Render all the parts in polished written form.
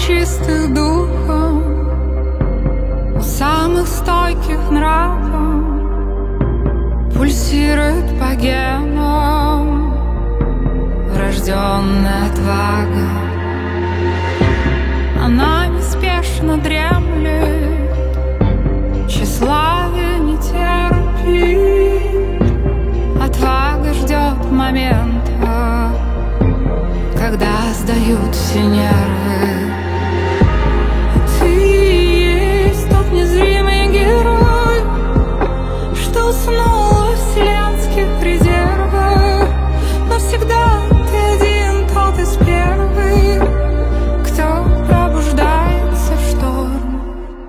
чистых духом, у самых стойких нравов пульсирует по генам врожденная отвага. Она неспешно дремлет, тщеславие не терпит. Отвага ждет момента, когда сдают все нервы. Ты есть тот незримый герой, что уснул во вселенских резервах. Но всегда ты один, тот из первых, кто пробуждается в шторм.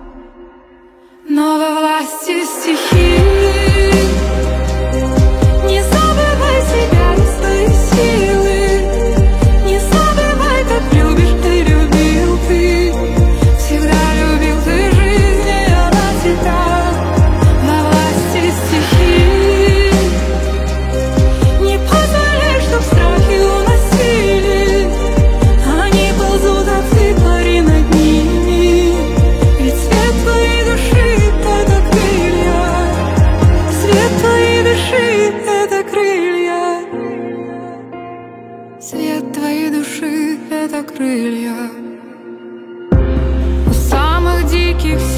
Но во власти стихии не забывай себя и свои силы. Не забывай, как любишь ты, любил ты. Всегда любил ты жизнь, и она тебя во власти стихии. Не позволяй, чтоб страхи уносили. Они ползут, а ты пари над ними. Ведь свет твоей души — это крылья. Свет твоей души — это крылья. Свет твоей души — это крылья. У самых диких